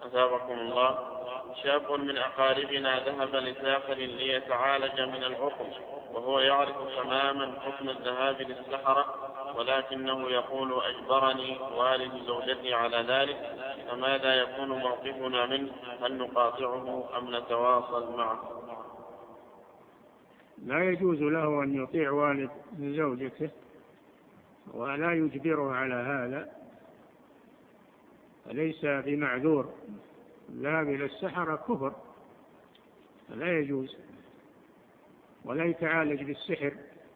أثابكم الله. شاب من أقاربنا ذهب لساحر ليتعالج من العقم، وهو يعرف تماما حكم الذهاب للسحرة، ولكنه يقول أجبرني والد زوجتي على ذلك، فماذا يكون موقفنا منه؟ هل نقاطعه أم نتواصل معه؟ لا يجوز له أن يطيع والد زوجته ولا يجبره على هذا، فليس بمعذور. الذهاب إلى السحرة كفر، لا يجوز، ولا يتعالج بالسحر،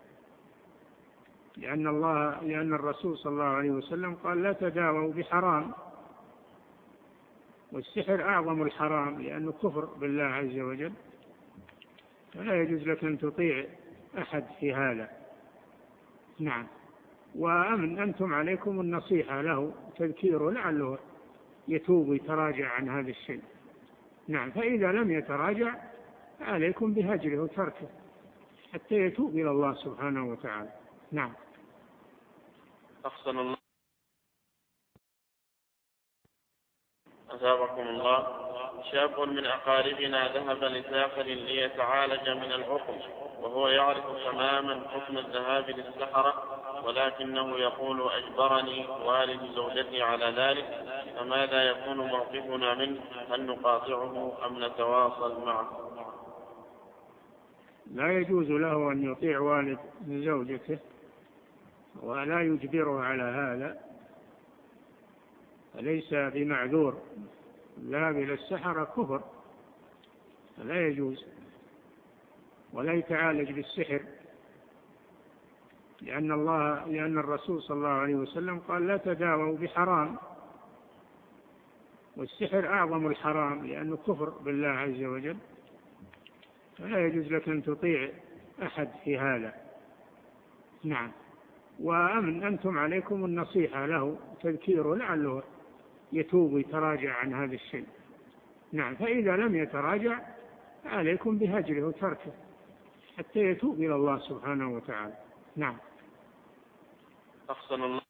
لأن الرسول صلى الله عليه وسلم قال لا تداووا بحرام، والسحر أعظم الحرام لأنه كفر بالله عز وجل، فلا يجوز لك أن تطيع أحد في هذا. نعم. أنتم عليكم النصيحة له، تذكيره لعله يتوب ويتراجع عن هذا الشيء. نعم. فإذا لم يتراجع عليكم بهجره وتركه حتى يتوب إلى الله سبحانه وتعالى. نعم. أحسن الله. أثابكم الله. شاب من أقاربنا ذهب لساحر ليتعالج من العقم، وهو يعرف تماما حكم الذهاب للسحرة، ولكنه يقول أجبرني والد زوجتي على ذلك، فماذا يكون موقفنا منه؟ هل نقاطعه أم نتواصل معه؟ لا يجوز له أن يطيع والد زوجته ولا يجبره على هذا، فليس بمعذور. الذهاب إلى السحرة كفر، لا يجوز، ولا يتعالج بالسحر، لأن الرسول صلى الله عليه وسلم قال لا تداووا بحرام، والسحر أعظم الحرام لأنه كفر بالله عز وجل، فلا يجوز لك أن تطيع أحد في هذا. نعم. أنتم عليكم النصيحة له، تذكيره لعله يتوب ويتراجع عن هذا الشيء. نعم. فإذا لم يتراجع عليكم بهجره وتركه حتى يتوب إلى الله سبحانه وتعالى. نعم. أحسن الله.